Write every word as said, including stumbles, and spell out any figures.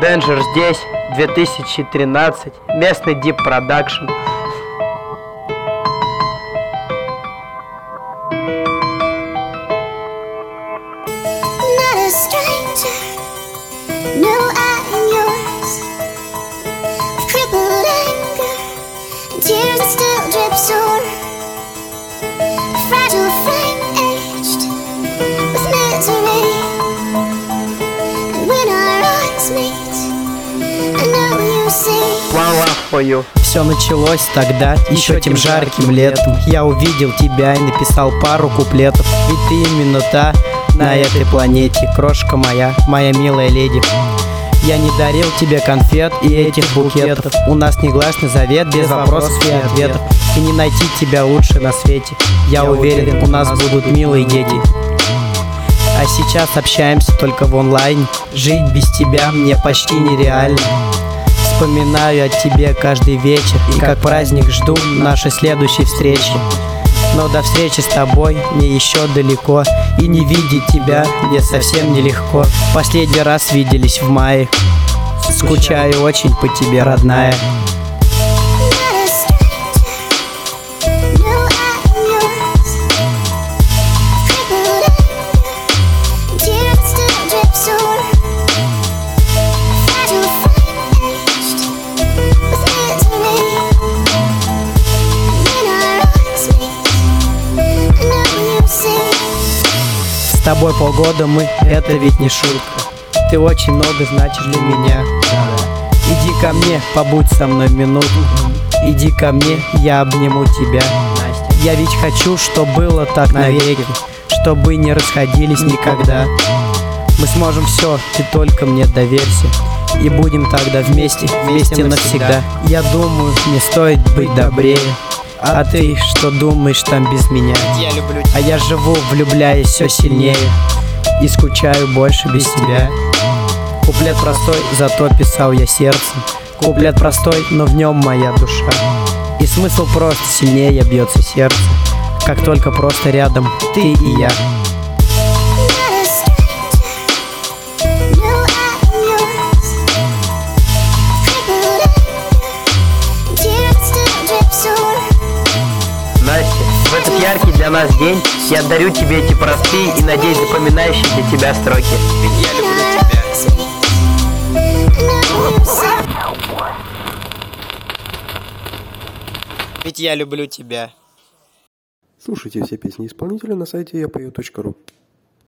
Danger здесь, две тысячи тринадцать, местный Deep Production. Все началось тогда, еще тем жарким летом. Я увидел тебя и написал пару куплетов. Ведь ты именно та на этой планете, крошка моя, моя милая леди. Я не дарил тебе конфет и этих букетов. У нас негласный завет без вопросов и ответов. И не найти тебя лучше на свете. Я уверен, у нас будут милые дети. А сейчас общаемся только в онлайне. Жить без тебя мне почти нереально. Вспоминаю о тебе каждый вечер, и как праздник жду нашей следующей встречи. Но до встречи с тобой мне еще далеко, и не видеть тебя мне совсем нелегко. Последний раз виделись в мае. Скучаю очень по тебе, родная. С тобой полгода мы, это ведь не шутка. Ты очень много значишь для меня. Иди ко мне, побудь со мной минуту. Иди ко мне, я обниму тебя. Я ведь хочу, чтобы было так навеки, чтобы не расходились никогда. Мы сможем все, ты только мне доверься. И будем тогда вместе, вместе навсегда. Я думаю, не стоит быть добрее. А ты что думаешь там без меня? Я люблю тебя. А я живу, влюбляясь все сильнее, и скучаю больше без тебя. Куплет простой, зато писал я сердцем. Куплет простой, но в нем моя душа. И смысл прост, сильнее бьется сердце, как только просто рядом ты и я. В этот яркий для нас день я дарю тебе эти простые и, надеюсь, запоминающие для тебя строки. Ведь я люблю тебя. Ведь я люблю тебя. Слушайте все песни исполнителя на сайте я пою точка ру.